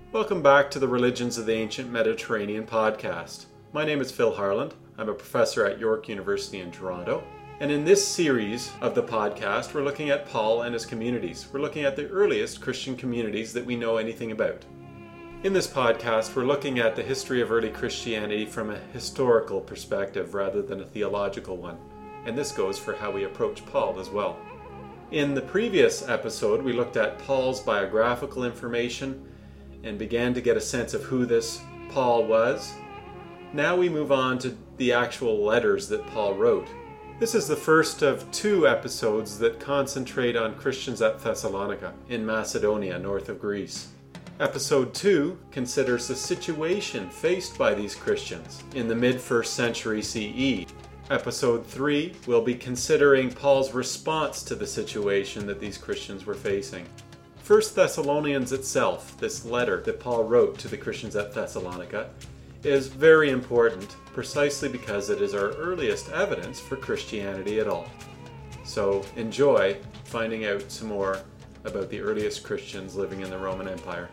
Welcome back to the Religions of the Ancient Mediterranean podcast. My name is Phil Harland. I'm a professor at York University in Toronto. And in this series of the podcast, we're looking at Paul and his communities. We're looking at the earliest Christian communities that we know anything about. In this podcast, we're looking at the history of early Christianity from a historical perspective rather than a theological one. And this goes for how we approach Paul as well. In the previous episode, we looked at Paul's biographical information and began to get a sense of who this Paul was. Now we move on to the actual letters that Paul wrote. This is the first of two episodes that concentrate on Christians at Thessalonica in Macedonia, north of Greece. Episode 2 considers the situation faced by these Christians in the mid-1st century CE. Episode 3 will be considering Paul's response to the situation that these Christians were facing. 1 Thessalonians itself, this letter that Paul wrote to the Christians at Thessalonica, is very important precisely because it is our earliest evidence for Christianity at all. So enjoy finding out some more about the earliest Christians living in the Roman Empire.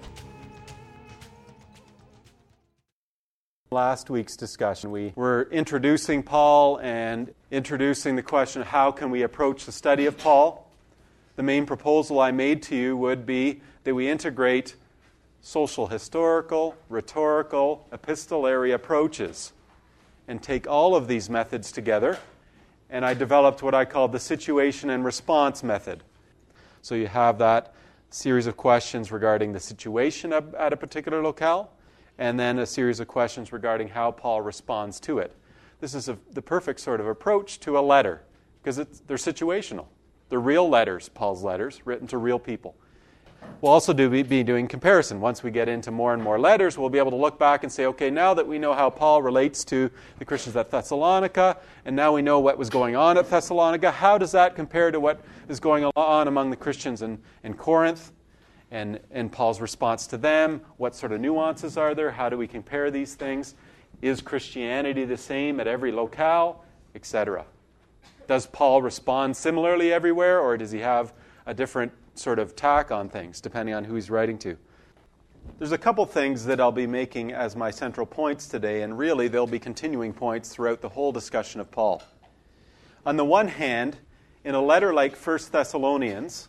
Last week's discussion, we were introducing Paul and introducing the question of how can we approach the study of Paul. The main proposal I made to you would be that we integrate social historical, rhetorical, epistolary approaches and take all of these methods together. And I developed what I called the situation and response method. So you have that series of questions regarding the situation at a particular locale, and then a series of questions regarding how Paul responds to it. This is the perfect sort of approach to a letter, because they're situational. They're real letters, Paul's letters, written to real people. We'll also be doing comparison. Once we get into more and more letters, we'll be able to look back and say, okay, now that we know how Paul relates to the Christians at Thessalonica, and now we know what was going on at Thessalonica, how does that compare to what is going on among the Christians in Corinth? And Paul's response to them, what sort of nuances are there? How do we compare these things? Is Christianity the same at every locale? Etc. Does Paul respond similarly everywhere, or does he have a different sort of tack on things, depending on who he's writing to? There's a couple things that I'll be making as my central points today, and really they'll be continuing points throughout the whole discussion of Paul. On the one hand, in a letter like 1 Thessalonians,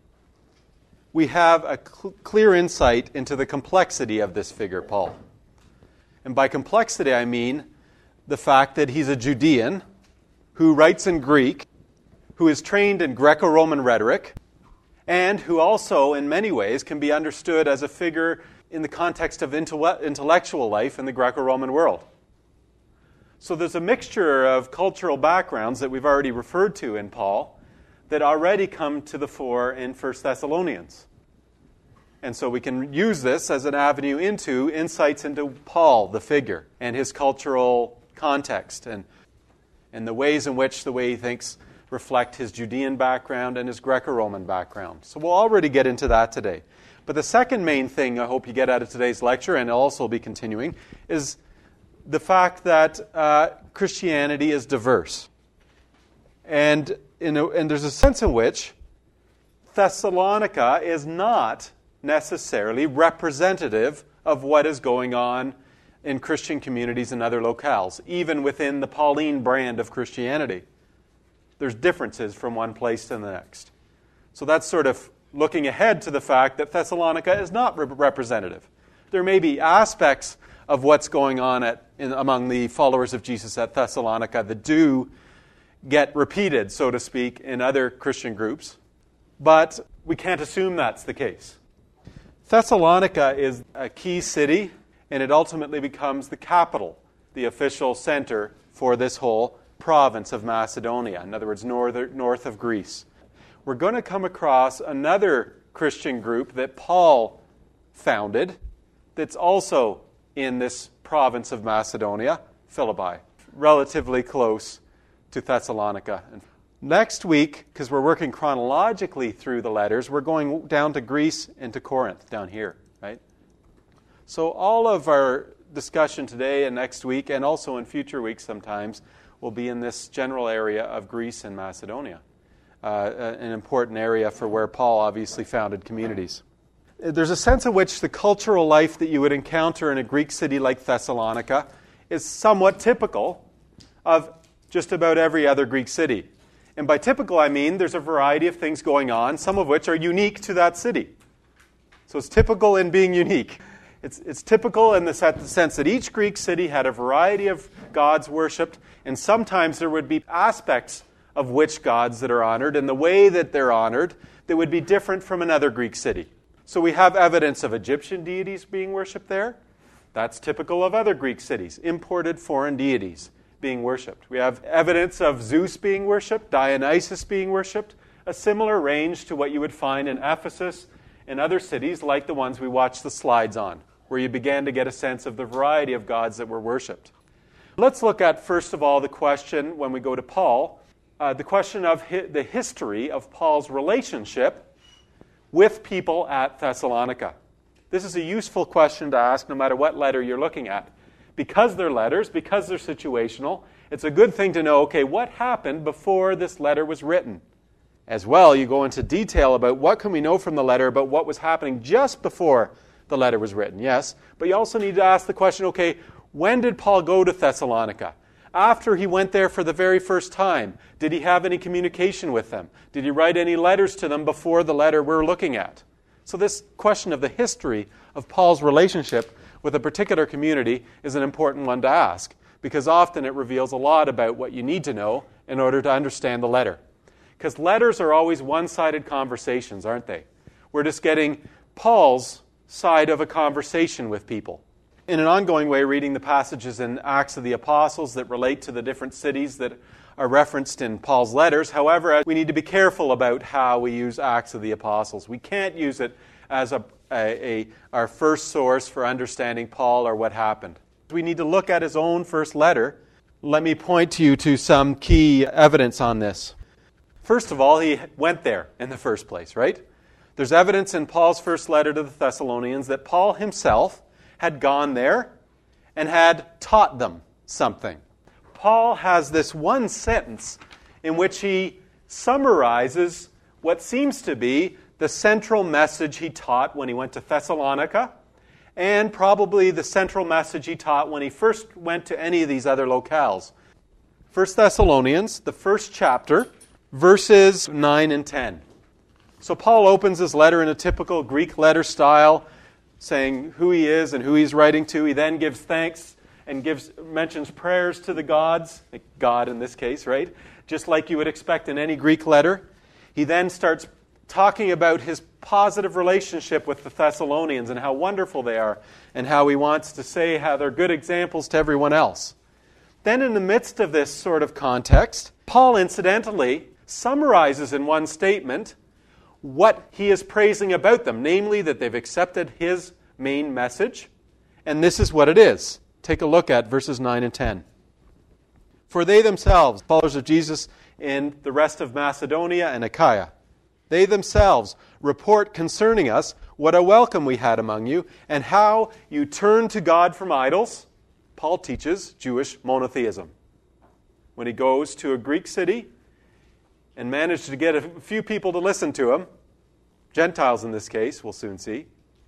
we have a clear insight into the complexity of this figure, Paul. And by complexity, I mean the fact that he's a Judean who writes in Greek, who is trained in Greco-Roman rhetoric, and who also, in many ways, can be understood as a figure in the context of intellectual life in the Greco-Roman world. So there's a mixture of cultural backgrounds that we've already referred to in Paul that already come to the fore in 1 Thessalonians. And so we can use this as an avenue into insights into Paul, the figure, and his cultural context, and the ways in which the way he thinks reflect his Judean background and his Greco-Roman background. So we'll already get into that today. But the second main thing I hope you get out of today's lecture, and I'll also be continuing, is the fact that Christianity is diverse. And there's a sense in which Thessalonica is not necessarily representative of what is going on in Christian communities in other locales, even within the Pauline brand of Christianity. There's differences from one place to the next. So that's sort of looking ahead to the fact that Thessalonica is not representative. There may be aspects of what's going on among the followers of Jesus at Thessalonica that do get repeated, so to speak, in other Christian groups, but we can't assume that's the case. Thessalonica is a key city, and it ultimately becomes the capital, the official center for this whole province of Macedonia, in other words, north of Greece. We're going to come across another Christian group that Paul founded that's also in this province of Macedonia, Philippi, relatively close to Thessalonica. Next week, because we're working chronologically through the letters, we're going down to Greece and to Corinth, down here, right? So all of our discussion today and next week, and also in future weeks sometimes, will be in this general area of Greece and Macedonia, an important area for where Paul obviously founded communities. there's a sense in which the cultural life that you would encounter in a Greek city like Thessalonica is somewhat typical of just about every other Greek city. And by typical, I mean there's a variety of things going on, some of which are unique to that city. So it's typical in being unique. It's typical in the sense that each Greek city had a variety of gods worshipped, and sometimes there would be aspects of which gods that are honored, and the way that they're honored that would be different from another Greek city. So we have evidence of Egyptian deities being worshipped there. That's typical of other Greek cities, imported foreign deities being worshipped. We have evidence of Zeus being worshipped, Dionysus being worshipped, a similar range to what you would find in Ephesus and other cities like the ones we watched the slides on, where you began to get a sense of the variety of gods that were worshipped. Let's look at, first of all, the question, when we go to Paul, the question of the history of Paul's relationship with people at Thessalonica. This is a useful question to ask no matter what letter you're looking at. Because they're letters, because they're situational, it's a good thing to know, okay, what happened before this letter was written? As well, you go into detail about what can we know from the letter about what was happening just before the letter was written, yes. But you also need to ask the question, okay, when did Paul go to Thessalonica? After he went there for the very first time, did he have any communication with them? Did he write any letters to them before the letter we're looking at? So this question of the history of Paul's relationship with a particular community is an important one to ask, because often it reveals a lot about what you need to know in order to understand the letter. Because letters are always one-sided conversations, aren't they? We're just getting Paul's side of a conversation with people. In an ongoing way, reading the passages in Acts of the Apostles that relate to the different cities that are referenced in Paul's letters. However, we need to be careful about how we use Acts of the Apostles. We can't use it as our first source for understanding Paul or what happened. We need to look at his own first letter. Let me point you to some key evidence on this. First of all, he went there in the first place, right? There's evidence in Paul's first letter to the Thessalonians that Paul himself had gone there and had taught them something. Paul has this one sentence in which he summarizes what seems to be the central message he taught when he went to Thessalonica, and probably the central message he taught when he first went to any of these other locales. 1 Thessalonians, the first chapter, verses 9 and 10. So Paul opens his letter in a typical Greek letter style, saying who he is and who he's writing to. He then gives thanks and mentions prayers to the gods, like God in this case, right? Just like you would expect in any Greek letter. He then starts talking about his positive relationship with the Thessalonians and how wonderful they are, and how he wants to say how they're good examples to everyone else. Then in the midst of this sort of context, Paul incidentally summarizes in one statement what he is praising about them, namely that they've accepted his main message, and this is what it is. Take a look at verses 9 and 10. For they themselves, followers of Jesus in the rest of Macedonia and Achaia, they themselves report concerning us what a welcome we had among you, and how you turned to God from idols. Paul teaches Jewish monotheism. When he goes to a Greek city and managed to get a few people to listen to him, Gentiles in this case, we'll soon see,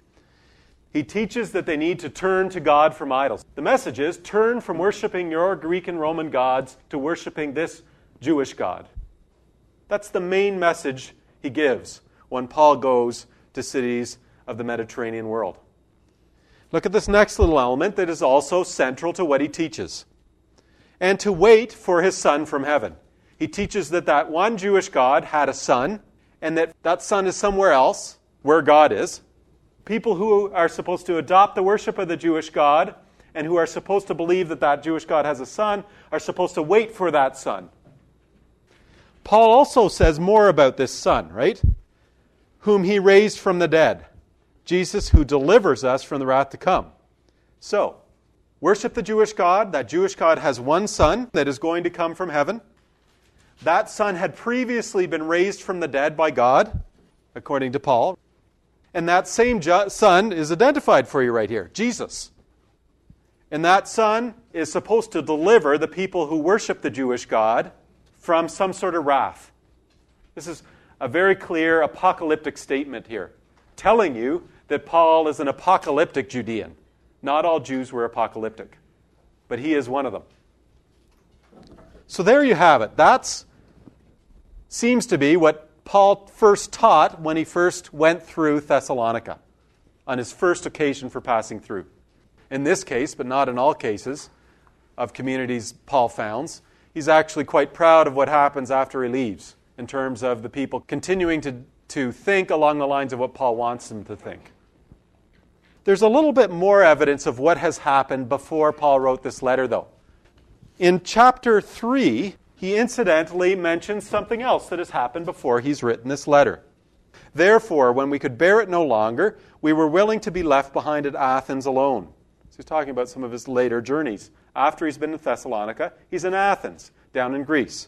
he teaches that they need to turn to God from idols. The message is, turn from worshiping your Greek and Roman gods to worshiping this Jewish God. That's the main message he gives when Paul goes to cities of the Mediterranean world. Look at this next little element that is also central to what he teaches. And to wait for his son from heaven. He teaches that one Jewish God had a son, and that son is somewhere else, where God is. People who are supposed to adopt the worship of the Jewish God, and who are supposed to believe that Jewish God has a son, are supposed to wait for that son. Paul also says more about this son, right? Whom he raised from the dead. Jesus, who delivers us from the wrath to come. So, worship the Jewish God. That Jewish God has one son that is going to come from heaven. That son had previously been raised from the dead by God, according to Paul. And that same son is identified for you right here, Jesus. And that son is supposed to deliver the people who worship the Jewish God from some sort of wrath. This is a very clear apocalyptic statement here, telling you that Paul is an apocalyptic Judean. Not all Jews were apocalyptic, but he is one of them. So there you have it. That seems to be what Paul first taught when he first went through Thessalonica, on his first occasion for passing through. In this case, but not in all cases of communities Paul founds, he's actually quite proud of what happens after he leaves, in terms of the people continuing to think along the lines of what Paul wants them to think. There's a little bit more evidence of what has happened before Paul wrote this letter, though. In chapter 3, he incidentally mentions something else that has happened before he's written this letter. Therefore, when we could bear it no longer, we were willing to be left behind at Athens alone. So he's talking about some of his later journeys. After he's been in Thessalonica, he's in Athens, down in Greece.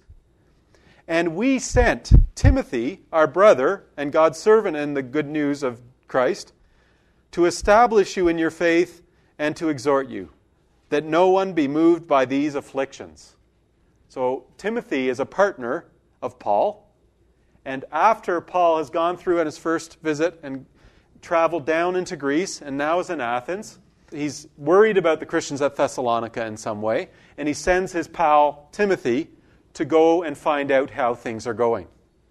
And we sent Timothy, our brother, and God's servant in the good news of Christ, to establish you in your faith and to exhort you, that no one be moved by these afflictions. So Timothy is a partner of Paul, and after Paul has gone through on his first visit and traveled down into Greece and now is in Athens, he's worried about the Christians at Thessalonica in some way, and he sends his pal Timothy to go and find out how things are going.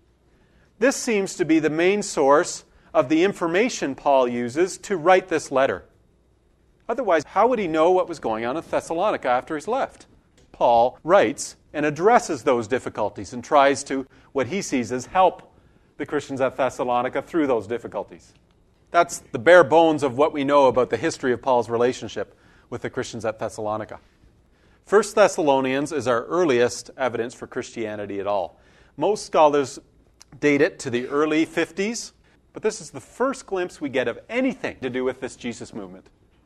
This seems to be the main source of the information Paul uses to write this letter. Otherwise, how would he know what was going on in Thessalonica after he's left? Paul writes and addresses those difficulties and tries to, what he sees as, help the Christians at Thessalonica through those difficulties. That's the bare bones of what we know about the history of Paul's relationship with the Christians at Thessalonica. 1 Thessalonians is our earliest evidence for Christianity at all. Most scholars date it to the early 50s, but this is the first glimpse we get of anything to do with this Jesus movement.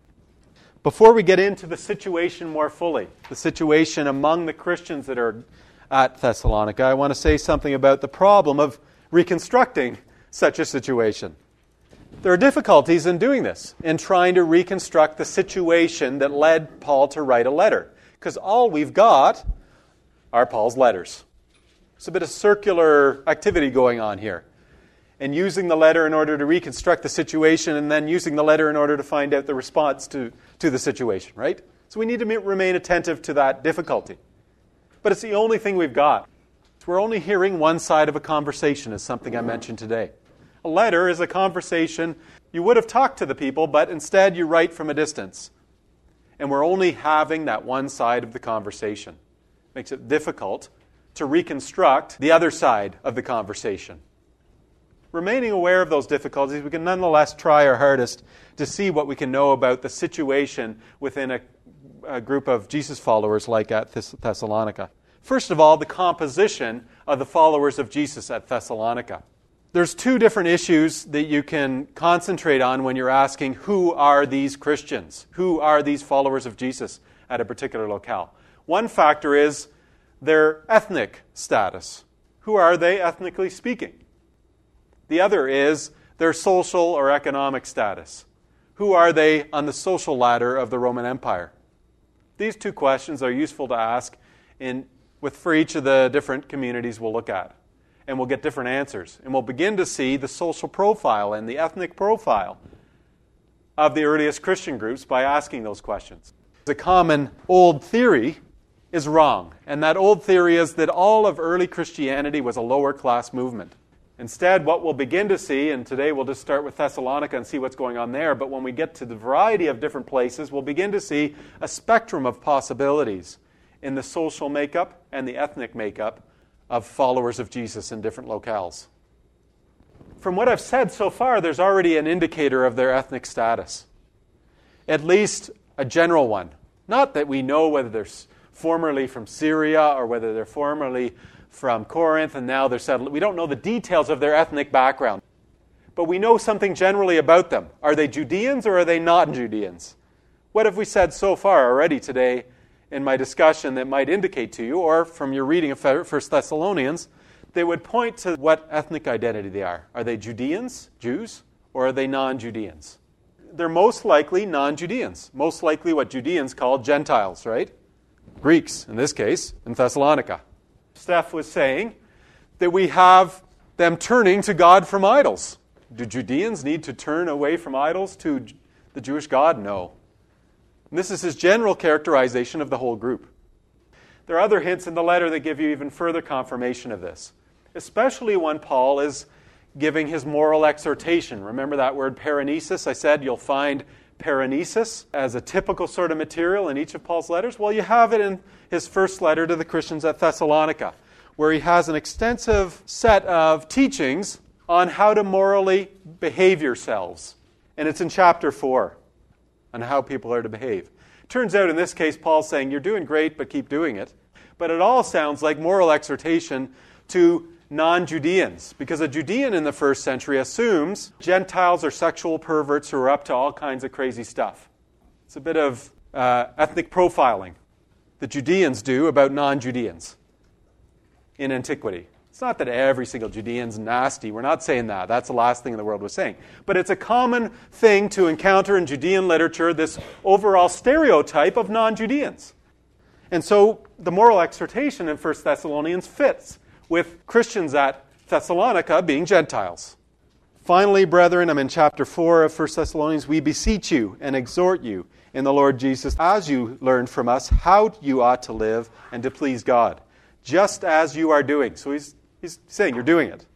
Before we get into the situation more fully, the situation among the Christians that are at Thessalonica, I want to say something about the problem of reconstructing such a situation. There are difficulties in doing this, in trying to reconstruct the situation that led Paul to write a letter, because all we've got are Paul's letters. There's a bit of circular activity going on here. And using the letter in order to reconstruct the situation, and then using the letter in order to find out the response to the situation, right? So we need to remain attentive to that difficulty. But it's the only thing we've got. We're only hearing one side of a conversation, is something I mentioned today. A letter is a conversation. You would have talked to the people, but instead you write from a distance. And we're only having that one side of the conversation. It makes it difficult to reconstruct the other side of the conversation. Remaining aware of those difficulties, we can nonetheless try our hardest to see what we can know about the situation within a group of Jesus followers like at Thessalonica. First of all, the composition of the followers of Jesus at Thessalonica. There's two different issues that you can concentrate on when you're asking, who are these Christians? Who are these followers of Jesus at a particular locale? One factor is their ethnic status. Who are they ethnically speaking? The other is their social or economic status. Who are they on the social ladder of the Roman Empire? These two questions are useful to ask for each of the different communities we'll look at. And we'll get different answers. And we'll begin to see the social profile and the ethnic profile of the earliest Christian groups by asking those questions. The common old theory is wrong. And that old theory is that all of early Christianity was a lower class movement. Instead, what we'll begin to see, and today we'll just start with Thessalonica and see what's going on there, but when we get to the variety of different places, we'll begin to see a spectrum of possibilities in the social makeup and the ethnic makeup of followers of Jesus in different locales. From what I've said so far, there's already an indicator of their ethnic status. At least a general one. Not that we know whether they're formerly from Syria or whether they're formerly from Corinth and now they're settled. We don't know the details of their ethnic background. But we know something generally about them. Are they Judeans or are they not Judeans? What have we said so far already today in my discussion that might indicate to you, or from your reading of 1 Thessalonians, they would point to what ethnic identity they are. Are they Judeans, Jews, or are they non-Judeans? They're most likely non-Judeans. Most likely what Judeans call Gentiles, right? Greeks, in this case, in Thessalonica. Steph was saying that we have them turning to God from idols. Do Judeans need to turn away from idols to the Jewish God? No. And this is his general characterization of the whole group. There are other hints in the letter that give you even further confirmation of this, especially when Paul is giving his moral exhortation. Remember that word paranesis? I said you'll find paranesis as a typical sort of material in each of Paul's letters. Well, you have it in his first letter to the Christians at Thessalonica, where he has an extensive set of teachings on how to morally behave yourselves. And it's in chapter 4 on how people are to behave. Turns out in this case, Paul's saying, you're doing great, but keep doing it. But it all sounds like moral exhortation to non-Judeans, because a Judean in the first century assumes Gentiles are sexual perverts who are up to all kinds of crazy stuff. It's a bit of ethnic profiling that Judeans do about non-Judeans in antiquity. It's not that every single Judean's nasty. We're not saying that. That's the last thing in the world was saying. But it's a common thing to encounter in Judean literature, this overall stereotype of non-Judeans. And so the moral exhortation in 1 Thessalonians fits with Christians at Thessalonica being Gentiles. Finally, brethren, I'm in chapter 4 of 1 Thessalonians. We beseech you and exhort you in the Lord Jesus, as you learned from us, how you ought to live and to please God, just as you are doing. So he's saying you're doing it.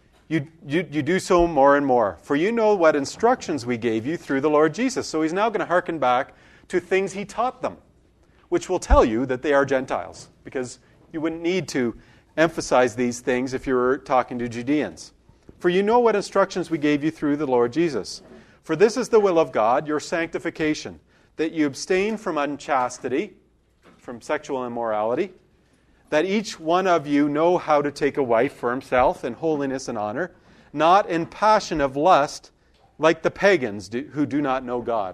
You do so more and more. For you know what instructions we gave you through the Lord Jesus. So he's now going to hearken back to things he taught them, which will tell you that they are Gentiles, because you wouldn't need to emphasize these things if you were talking to Judeans. For you know what instructions we gave you through the Lord Jesus. For this is the will of God, your sanctification, that you abstain from unchastity, from sexual immorality, that each one of you know how to take a wife for himself in holiness and honor, not in passion of lust, like the pagans who do not know God.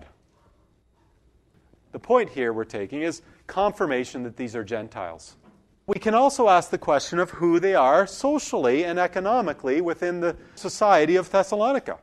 The point here we're taking is confirmation that these are Gentiles. We can also ask the question of who they are socially and economically within the society of Thessalonica.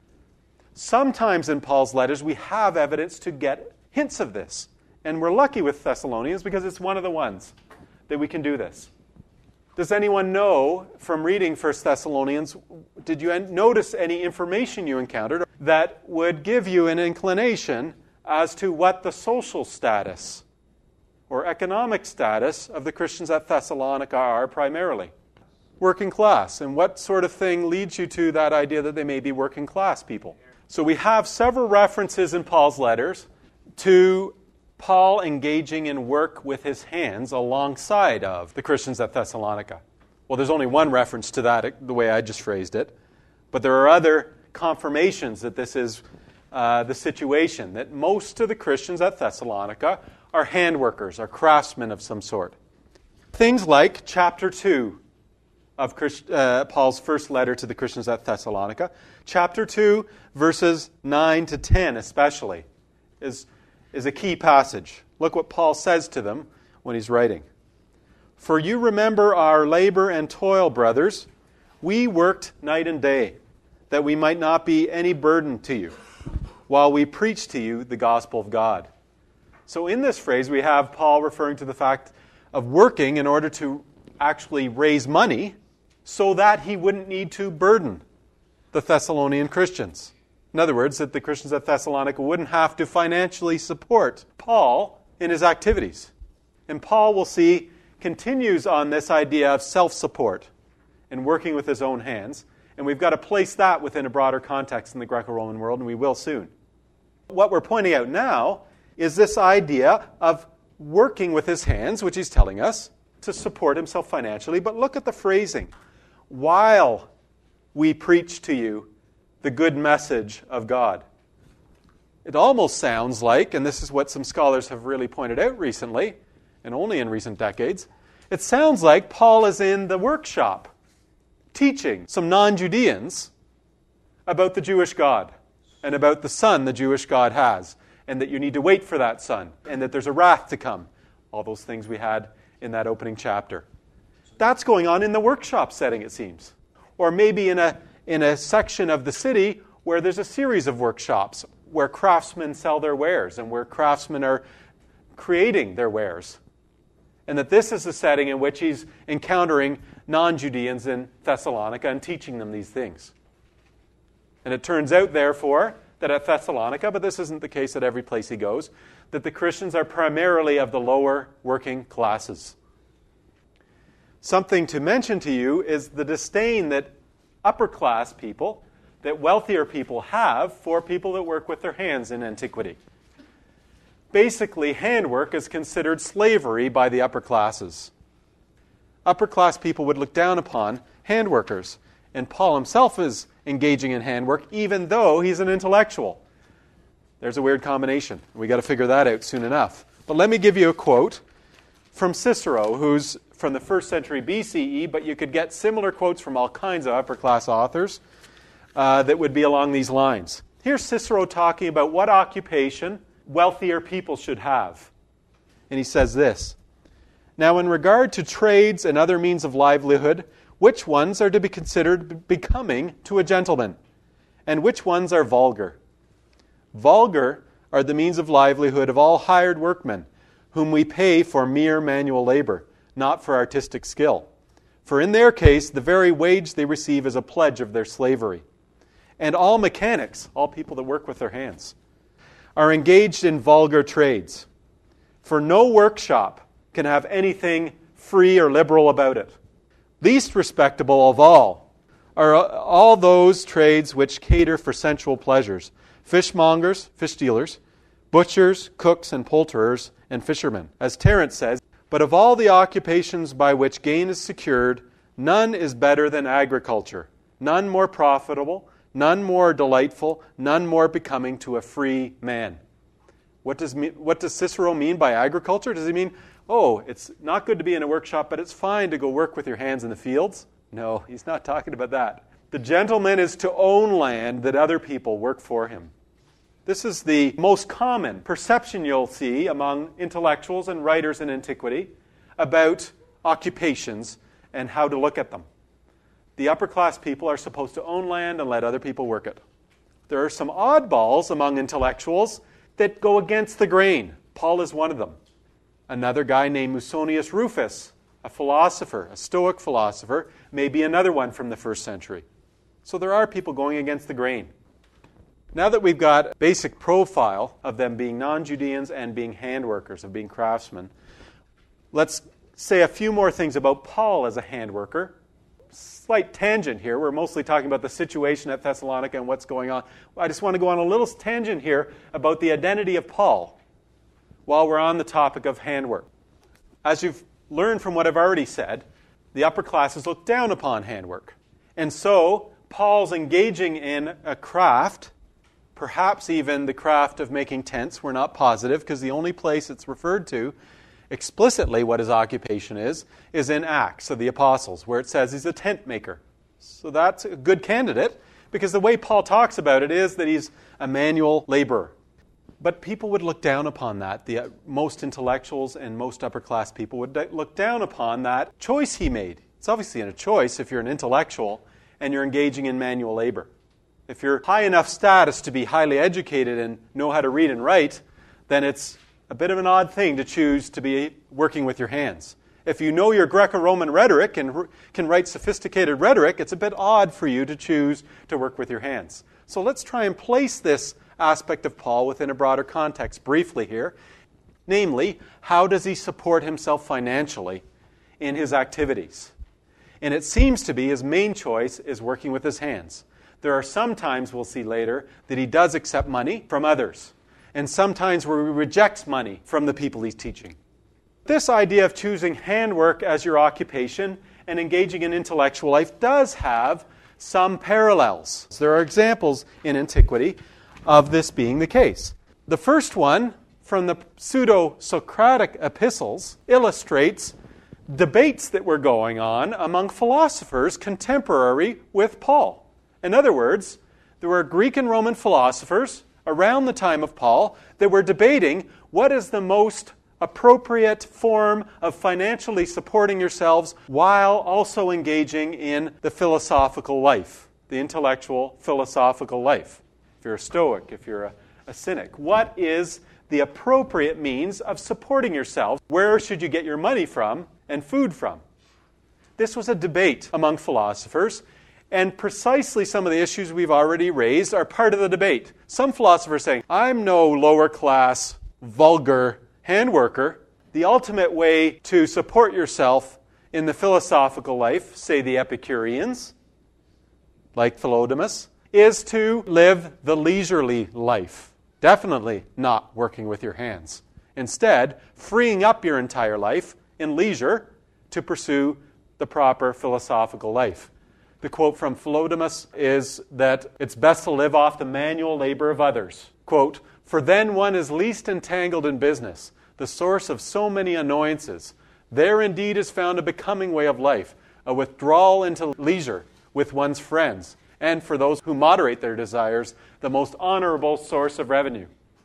Sometimes in Paul's letters we have evidence to get hints of this. And we're lucky with Thessalonians because it's one of the ones that we can do this. Does anyone know from reading 1 Thessalonians, did you notice any information you encountered that would give you an inclination as to what the social status or economic status of the Christians at Thessalonica are primarily? Working class. And what sort of thing leads you to that idea that they may be working class people? So we have several references in Paul's letters to Paul engaging in work with his hands alongside of the Christians at Thessalonica. Well, there's only one reference to that, the way I just phrased it. But there are other confirmations that this is the situation, that most of the Christians at Thessalonica are hand workers, are craftsmen of some sort. Things like chapter 2 of Paul's first letter to the Christians at Thessalonica. Chapter 2, verses 9 to 10 especially, is a key passage. Look what Paul says to them when he's writing. For you remember our labor and toil, brothers. We worked night and day, that we might not be any burden to you, while we preach to you the gospel of God. So in this phrase, we have Paul referring to the fact of working in order to actually raise money so that he wouldn't need to burden the Thessalonian Christians. In other words, that the Christians at Thessalonica wouldn't have to financially support Paul in his activities. And Paul, we'll see, continues on this idea of self-support and working with his own hands. And we've got to place that within a broader context in the Greco-Roman world, and we will soon. What we're pointing out now is this idea of working with his hands, which he's telling us, to support himself financially. But look at the phrasing. While we preach to you the good message of God. It almost sounds like, and this is what some scholars have really pointed out recently, and only in recent decades, it sounds like Paul is in the workshop teaching some non-Judeans about the Jewish God and about the Son the Jewish God has, and that you need to wait for that Son, and that there's a wrath to come. All those things we had in that opening chapter. That's going on in the workshop setting, it seems. Or maybe in a section of the city where there's a series of workshops where craftsmen sell their wares and where craftsmen are creating their wares. And that this is the setting in which he's encountering non-Judeans in Thessalonica and teaching them these things. And it turns out, therefore, that at Thessalonica, but this isn't the case at every place he goes, that the Christians are primarily of the lower working classes. Something to mention to you is the disdain that upper class people, that wealthier people have for people that work with their hands in antiquity. Basically, handwork is considered slavery by the upper classes. Upper class people would look down upon handworkers, and Paul himself is engaging in handwork even though he's an intellectual. There's a weird combination. We got to figure that out soon enough. But let me give you a quote from Cicero, who's from the 1st century BCE, but you could get similar quotes from all kinds of upper class authors that would be along these lines. Here's Cicero talking about what occupation wealthier people should have. And he says this: "Now in regard to trades and other means of livelihood, which ones are to be considered becoming to a gentleman, and which ones are vulgar? Vulgar are the means of livelihood of all hired workmen, whom we pay for mere manual labor, not for artistic skill. For in their case, the very wage they receive is a pledge of their slavery. And all mechanics, all people that work with their hands, are engaged in vulgar trades. For no workshop can have anything free or liberal about it. Least respectable of all are all those trades which cater for sensual pleasures: fishmongers, fish dealers, butchers, cooks, and poulterers, and fishermen. As Terence says, but of all the occupations by which gain is secured, none is better than agriculture, none more profitable, none more delightful, none more becoming to a free man." What does Cicero mean by agriculture? Does he mean, oh, it's not good to be in a workshop, but it's fine to go work with your hands in the fields? No, he's not talking about that. The gentleman is to own land that other people work for him. This is the most common perception you'll see among intellectuals and writers in antiquity about occupations and how to look at them. The upper class people are supposed to own land and let other people work it. There are some oddballs among intellectuals that go against the grain. Paul is one of them. Another guy named Musonius Rufus, a philosopher, a Stoic philosopher, may be another one from the 1st century. So there are people going against the grain. Now that we've got a basic profile of them being non-Judeans and being handworkers, of being craftsmen, let's say a few more things about Paul as a handworker. Slight tangent here. We're mostly talking about the situation at Thessalonica and what's going on. I just want to go on a little tangent here about the identity of Paul while we're on the topic of handwork. As you've learned from what I've already said, the upper classes look down upon handwork. And so Paul's engaging in a craft, perhaps even the craft of making tents. We're not positive, because the only place it's referred to explicitly what his occupation is in Acts of the Apostles, where it says he's a tent maker. So that's a good candidate, because the way Paul talks about it is that he's a manual laborer. But people would look down upon that. The most intellectuals and most upper class people would look down upon that choice he made. It's obviously a choice if you're an intellectual and you're engaging in manual labor. If you're high enough status to be highly educated and know how to read and write, then it's a bit of an odd thing to choose to be working with your hands. If you know your Greco-Roman rhetoric and can write sophisticated rhetoric, it's a bit odd for you to choose to work with your hands. So let's try and place this aspect of Paul within a broader context briefly here. Namely, how does he support himself financially in his activities? And it seems to be his main choice is working with his hands. There are some times, we'll see later, that he does accept money from others. And sometimes where he rejects money from the people he's teaching. This idea of choosing handwork as your occupation and engaging in intellectual life does have some parallels. There are examples in antiquity of this being the case. The first one, from the pseudo-Socratic epistles, illustrates debates that were going on among philosophers contemporary with Paul. In other words, there were Greek and Roman philosophers around the time of Paul that were debating what is the most appropriate form of financially supporting yourselves while also engaging in the philosophical life, the intellectual philosophical life. If you're a Stoic, if you're a Cynic, what is the appropriate means of supporting yourselves? Where should you get your money from and food from? This was a debate among philosophers, And precisely some of the issues we've already raised are part of the debate. Some philosophers saying, I'm no lower class, vulgar handworker. The ultimate way to support yourself in the philosophical life, say the Epicureans, like Philodemus, is to live the leisurely life. Definitely not working with your hands. Instead, freeing up your entire life in leisure to pursue the proper philosophical life. The quote from Philodemus is that it's best to live off the manual labor of others. Quote, "For then one is least entangled in business, the source of so many annoyances. There indeed is found a becoming way of life, a withdrawal into leisure with one's friends, and for those who moderate their desires, the most honorable source of revenue."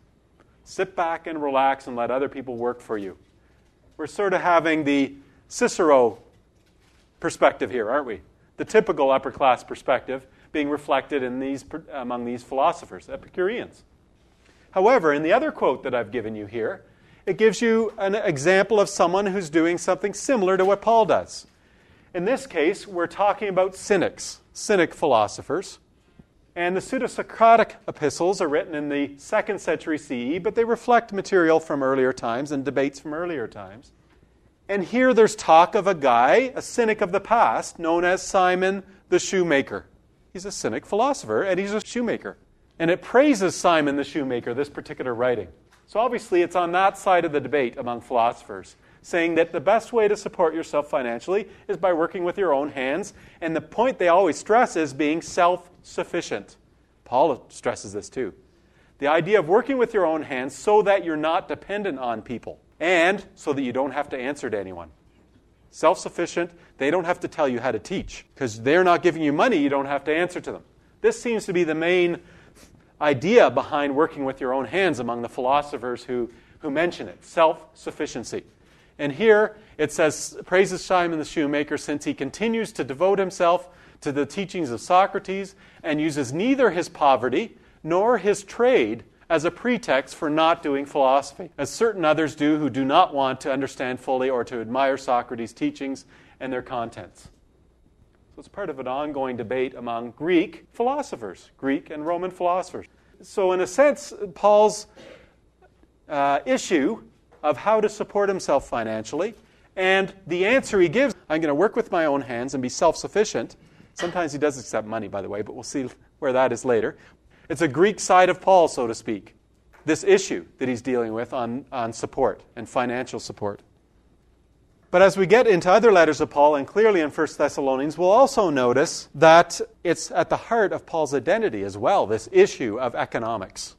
Sit back and relax and let other people work for you. We're sort of having the Cicero perspective here, aren't we? The typical upper class perspective being reflected in among these philosophers, Epicureans. However, in the other quote that I've given you here, it gives you an example of someone who's doing something similar to what Paul does. In this case, we're talking about cynic philosophers. And the Pseudo-Socratic epistles are written in the 2nd century CE, but they reflect material from earlier times and debates from earlier times. And here there's talk of a guy, a cynic of the past, known as Simon the Shoemaker. He's a cynic philosopher, and he's a shoemaker. And it praises Simon the Shoemaker, this particular writing. So obviously it's on that side of the debate among philosophers, saying that the best way to support yourself financially is by working with your own hands. And the point they always stress is being self-sufficient. Paul stresses this too. The idea of working with your own hands so that you're not dependent on people. And so that you don't have to answer to anyone. Self-sufficient, they don't have to tell you how to teach. Because they're not giving you money, you don't have to answer to them. This seems to be the main idea behind working with your own hands among the philosophers who mention it. Self-sufficiency. And here it says, praises Simon the Shoemaker since he continues to devote himself to the teachings of Socrates and uses neither his poverty nor his trade as a pretext for not doing philosophy, as certain others do who do not want to understand fully or to admire Socrates' teachings and their contents. So it's part of an ongoing debate among Greek philosophers, Greek and Roman philosophers. So in a sense, Paul's issue of how to support himself financially, and the answer he gives, I'm going to work with my own hands and be self-sufficient. Sometimes he does accept money, by the way, but we'll see where that is later. It's a Greek side of Paul, so to speak, this issue that he's dealing with on support and financial support. But as we get into other letters of Paul, and clearly in 1 Thessalonians, we'll also notice that it's at the heart of Paul's identity as well, this issue of economics.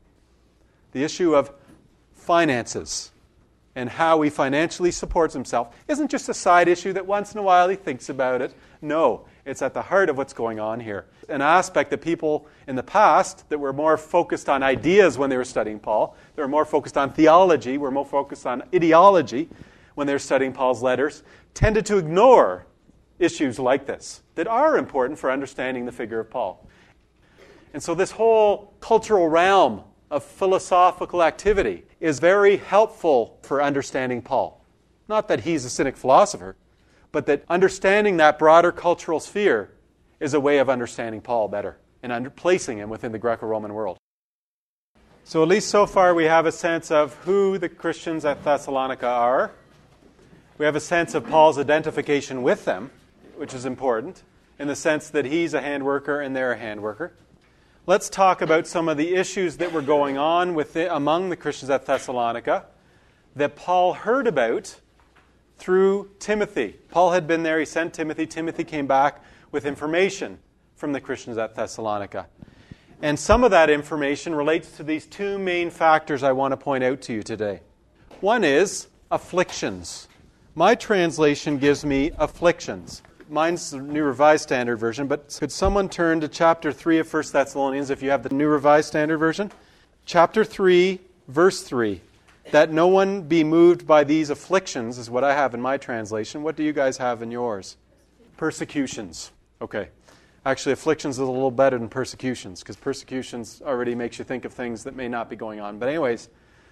The issue of finances and how he financially supports himself isn't just a side issue that once in a while he thinks about it. No, it's at the heart of what's going on here. An aspect that people in the past that were more focused on ideas when they were studying Paul, they were more focused on theology, were more focused on ideology when they were studying Paul's letters, tended to ignore issues like this that are important for understanding the figure of Paul. And so this whole cultural realm of philosophical activity is very helpful for understanding Paul. Not that he's a cynic philosopher, but that understanding that broader cultural sphere is a way of understanding Paul better and placing him within the Greco-Roman world. So at least so far we have a sense of who the Christians at Thessalonica are. We have a sense of Paul's identification with them, which is important, in the sense that he's a handworker and they're a handworker. Let's talk about some of the issues that were going on among the Christians at Thessalonica that Paul heard about through Timothy. Paul had been there, he sent Timothy. Timothy came back with information from the Christians at Thessalonica. And some of that information relates to these two main factors I want to point out to you today. One is afflictions. My translation gives me afflictions. Mine's the New Revised Standard Version, but could someone turn to chapter 3 of 1 Thessalonians if you have the New Revised Standard Version? Chapter 3, verse 3. That no one be moved by these afflictions is what I have in my translation. What do you guys have in yours? Persecutions. Okay. Actually, afflictions is a little better than persecutions, because persecutions already makes you think of things that may not be going on. But anyways,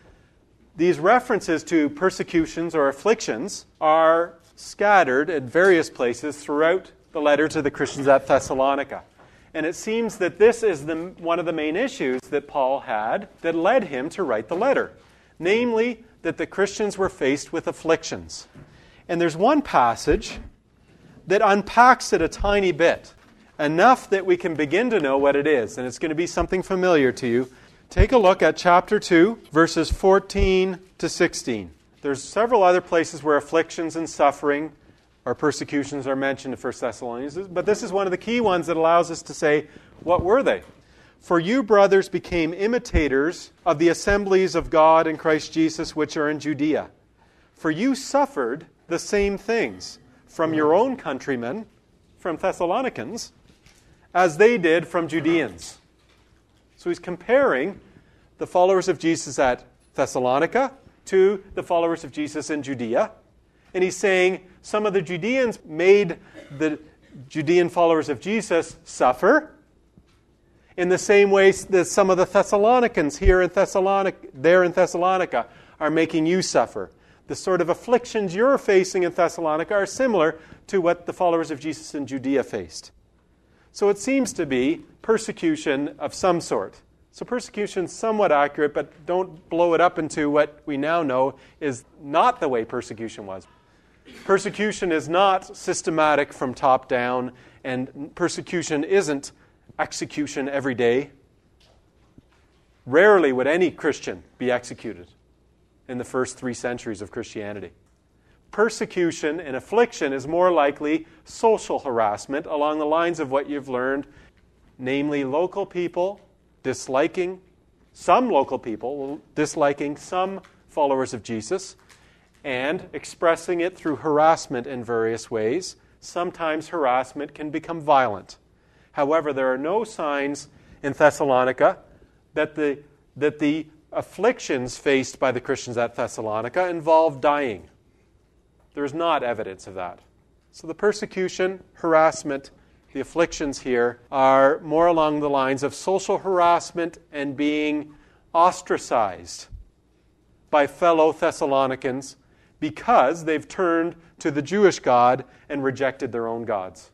these references to persecutions or afflictions are scattered at various places throughout the letter to the Christians at Thessalonica. And it seems that this is one of the main issues that Paul had that led him to write the letter. Namely, that the Christians were faced with afflictions. And there's one passage that unpacks it a tiny bit, enough that we can begin to know what it is. And it's going to be something familiar to you. Take a look at chapter 2, verses 14 to 16. There's several other places where afflictions and suffering or persecutions are mentioned in 1 Thessalonians, but this is one of the key ones that allows us to say, what were they? For you, brothers, became imitators of the assemblies of God in Christ Jesus which are in Judea. For you suffered the same things from your own countrymen, from Thessalonians, as they did from Judeans. So he's comparing the followers of Jesus at Thessalonica to the followers of Jesus in Judea. And he's saying some of the Judeans made the Judean followers of Jesus suffer in the same way that some of the Thessalonians there in Thessalonica are making you suffer. The sort of afflictions you're facing in Thessalonica are similar to what the followers of Jesus in Judea faced. So it seems to be persecution of some sort. So persecution is somewhat accurate, but don't blow it up into what we now know is not the way persecution was. Persecution is not systematic from top down, and persecution isn't execution every day. Rarely would any Christian be executed in the first 3 centuries of Christianity. Persecution and affliction is more likely social harassment along the lines of what you've learned, namely local people disliking some followers of Jesus and expressing it through harassment in various ways. Sometimes harassment can become violent. However, there are no signs in Thessalonica that the afflictions faced by the Christians at Thessalonica involved dying. There's not evidence of that. So the persecution, harassment, the afflictions here are more along the lines of social harassment and being ostracized by fellow Thessalonians because they've turned to the Jewish God and rejected their own gods.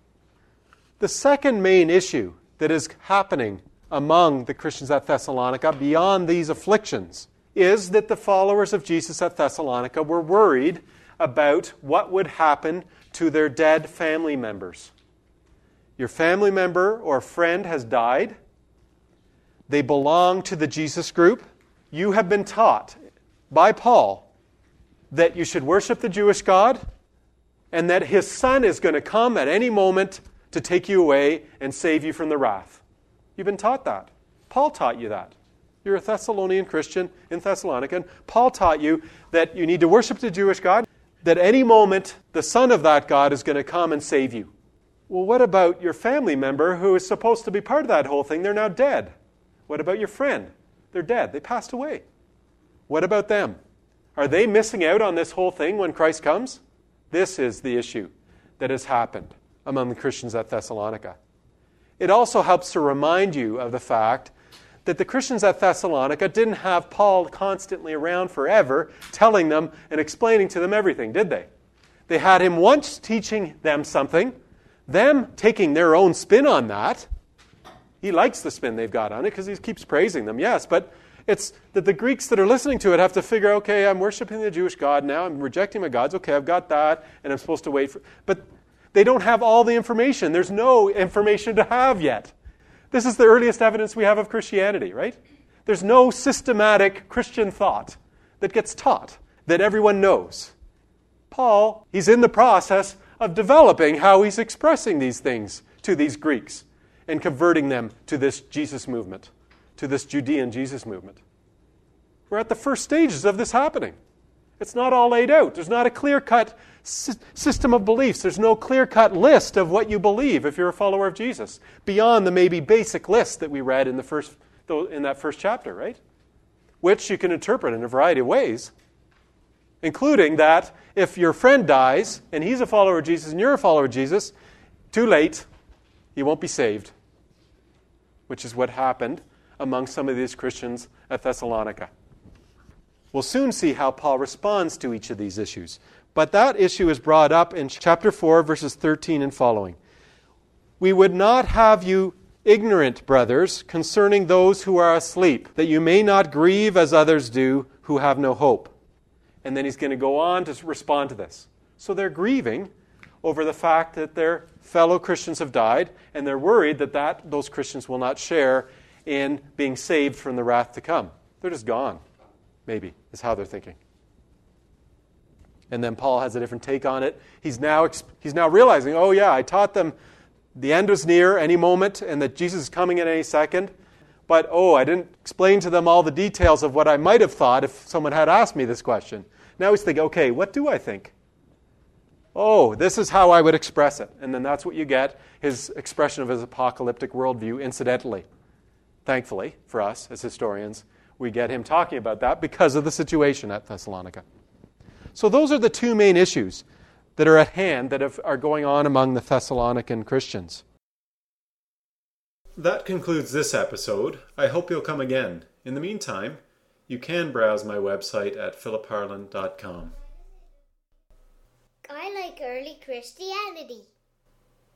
The second main issue that is happening among the Christians at Thessalonica beyond these afflictions is that the followers of Jesus at Thessalonica were worried about what would happen to their dead family members. Your family member or friend has died. They belong to the Jesus group. You have been taught by Paul that you should worship the Jewish God and that his son is going to come at any moment to take you away and save you from the wrath. You've been taught that. Paul taught you that. You're a Thessalonian Christian in Thessalonica, and Paul taught you that you need to worship the Jewish God, that any moment the son of that God is going to come and save you. Well, what about your family member who is supposed to be part of that whole thing? They're now dead. What about your friend? They're dead. They passed away. What about them? Are they missing out on this whole thing when Christ comes? This is the issue that has happened among the Christians at Thessalonica. It also helps to remind you of the fact that the Christians at Thessalonica didn't have Paul constantly around forever telling them and explaining to them everything, did they? They had him once teaching them something, them taking their own spin on that. He likes the spin they've got on it because he keeps praising them, yes, but it's that the Greeks that are listening to it have to figure, okay, I'm worshiping the Jewish God now, I'm rejecting my gods, okay, I've got that, and I'm supposed to wait for... But they don't have all the information. There's no information to have yet. This is the earliest evidence we have of Christianity, right? There's no systematic Christian thought that gets taught, that everyone knows. Paul, he's in the process of developing how he's expressing these things to these Greeks and converting them to this Jesus movement, to this Judean Jesus movement. We're at the first stages of this happening. It's not all laid out. There's not a clear-cut system of beliefs. There's no clear-cut list of what you believe if you're a follower of Jesus, beyond the maybe basic list that we read in that first chapter, right? Which you can interpret in a variety of ways, including that if your friend dies and he's a follower of Jesus and you're a follower of Jesus, too late, you won't be saved, which is what happened among some of these Christians at Thessalonica. We'll soon see how Paul responds to each of these issues. But that issue is brought up in chapter 4, verses 13 and following. We would not have you ignorant, brothers, concerning those who are asleep, that you may not grieve as others do who have no hope. And then he's going to go on to respond to this. So they're grieving over the fact that their fellow Christians have died, and they're worried that those Christians will not share in being saved from the wrath to come. They're just gone, maybe, is how they're thinking. And then Paul has a different take on it. He's now realizing, oh yeah, I taught them the end was near any moment and that Jesus is coming at any second. But, I didn't explain to them all the details of what I might have thought if someone had asked me this question. Now he's thinking, okay, what do I think? Oh, this is how I would express it. And then that's what you get, his expression of his apocalyptic worldview, incidentally. Thankfully, for us as historians, we get him talking about that because of the situation at Thessalonica. So those are the two main issues that are at hand that are going on among the Thessalonican Christians. That concludes this episode. I hope you'll come again. In the meantime, you can browse my website at philipharland.com. I like early Christianity.